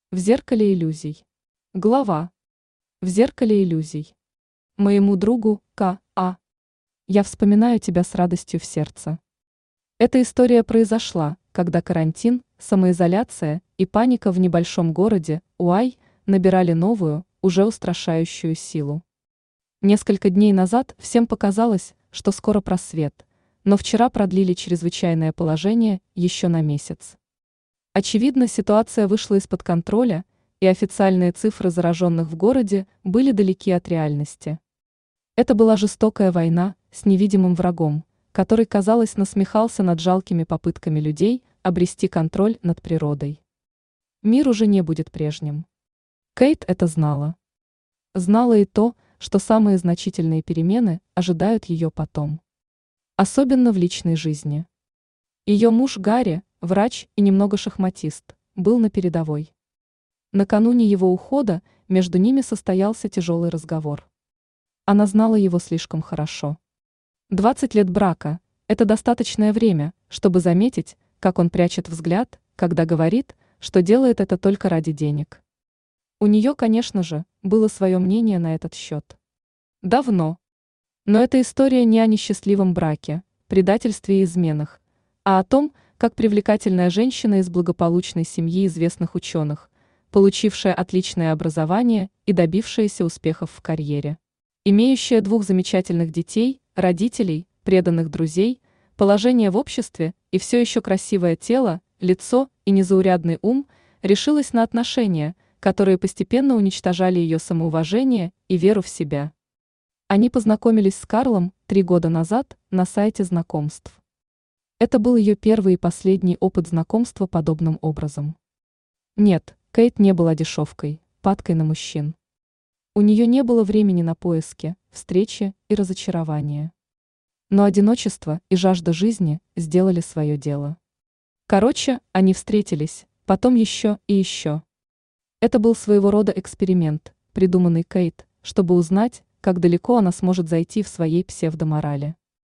В зеркале иллюзий. Глава. В зеркале иллюзий. Моему другу К.А. Я вспоминаю тебя с радостью в сердце. Эта история произошла, когда карантин, самоизоляция и паника в небольшом городе Уай набирали новую, уже устрашающую силу. Несколько дней назад всем показалось, что скоро просвет, но вчера продлили чрезвычайное положение еще на месяц. Очевидно, ситуация вышла из-под контроля, и официальные цифры зараженных в городе были далеки от реальности. Это была жестокая война с невидимым врагом, который, казалось, насмехался над жалкими попытками людей обрести контроль над природой. Мир уже не будет прежним. Кейт это знала. Знала и то, что самые значительные перемены ожидают ее потом. Особенно в личной жизни. Ее муж Гарри, врач и немного шахматист, был на передовой. Накануне его ухода между ними состоялся тяжелый разговор. Она знала его слишком хорошо. 20 лет брака – это достаточное время, чтобы заметить, как он прячет взгляд, когда говорит, что делает это только ради денег. У нее, конечно же, было свое мнение на этот счет. Давно. Но эта история не о несчастливом браке, предательстве и изменах, а о том, как привлекательная женщина из благополучной семьи известных ученых, получившая отличное образование и добившаяся успехов в карьере, имеющая 2 замечательных детей, родителей, преданных друзей, положение в обществе и все еще красивое тело, лицо и незаурядный ум, решилась на отношения, которые постепенно уничтожали ее самоуважение и веру в себя. Они познакомились с Карлом 3 года назад на сайте знакомств. Это был ее первый и последний опыт знакомства подобным образом. Нет, Кейт не была дешевкой, падкой на мужчин. У нее не было времени на поиски, встречи и разочарования. Но одиночество и жажда жизни сделали свое дело. Короче, они встретились, потом еще и еще. Это был своего рода эксперимент, придуманный Кейт, чтобы узнать, как далеко она сможет зайти в своей псевдоморали.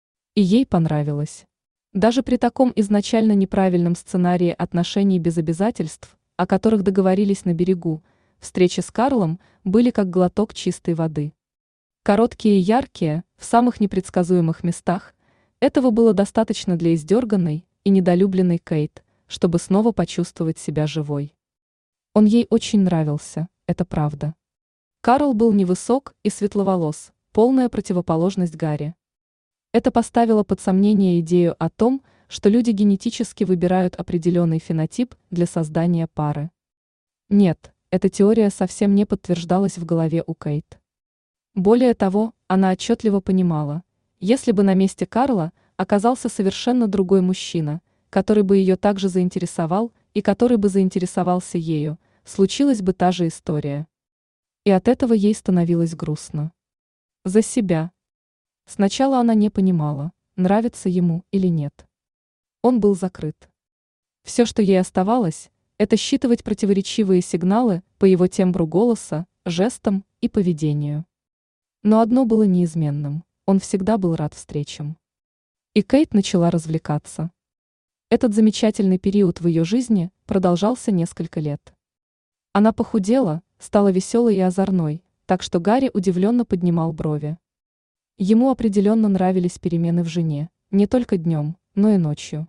И ей понравилось. Даже при таком изначально неправильном сценарии отношений без обязательств, о которых договорились на берегу, встречи с Карлом были как глоток чистой воды. Короткие и яркие, в самых непредсказуемых местах, этого было достаточно для издерганной и недолюбленной Кейт, чтобы снова почувствовать себя живой. Он ей очень нравился, это правда. Карл был невысок и светловолос, полная противоположность Гарри. Это поставило под сомнение идею о том, что люди генетически выбирают определенный фенотип для создания пары. Нет, эта теория совсем не подтверждалась в голове у Кейт. Более того, она отчетливо понимала, если бы на месте Карла оказался совершенно другой мужчина, который бы ее также заинтересовал и который бы заинтересовался ею, случилась бы та же история. И от этого ей становилось грустно. За себя. Сначала она не понимала, нравится ему или нет. Он был закрыт. Все, что ей оставалось, это считывать противоречивые сигналы по его тембру голоса, жестам и поведению. Но одно было неизменным – он всегда был рад встречам. И Кейт начала развлекаться. Этот замечательный период в ее жизни продолжался несколько лет. Она похудела, стала веселой и озорной, так что Гарри удивленно поднимал брови. Ему определенно нравились перемены в жене, не только днем, но и ночью.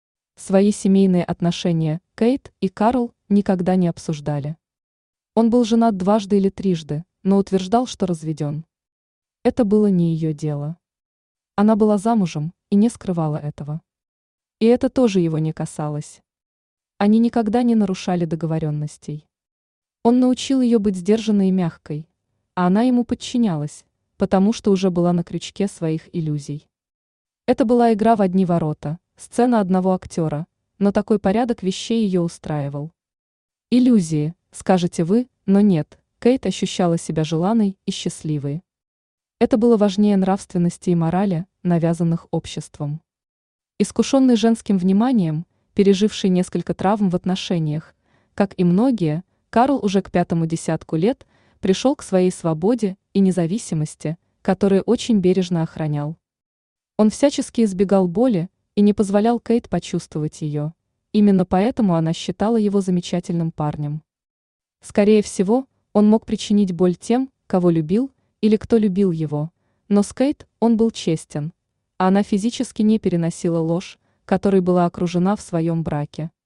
Свои семейные отношения Кейт и Карл никогда не обсуждали. Он был женат 2 или 3, но утверждал, что разведен. Это было не ее дело. Она была замужем и не скрывала этого. И это тоже его не касалось. Они никогда не нарушали договоренностей. Он научил ее быть сдержанной и мягкой, а она ему подчинялась, потому что уже была на крючке своих иллюзий. Это была игра в одни ворота, сцена одного актера, но такой порядок вещей ее устраивал. Иллюзии, скажете вы, но нет, Кейт ощущала себя желанной и счастливой. Это было важнее нравственности и морали, навязанных обществом. Искушенный женским вниманием, переживший несколько травм в отношениях, как и многие, Карл уже к 5-му десятку лет пришел к своей свободе и независимости, которые очень бережно охранял. Он всячески избегал боли и не позволял Кейт почувствовать ее. Именно поэтому она считала его замечательным парнем. Скорее всего, он мог причинить боль тем, кого любил или кто любил его, но с Кейт он был честен, а она физически не переносила ложь, которой была окружена в своем браке.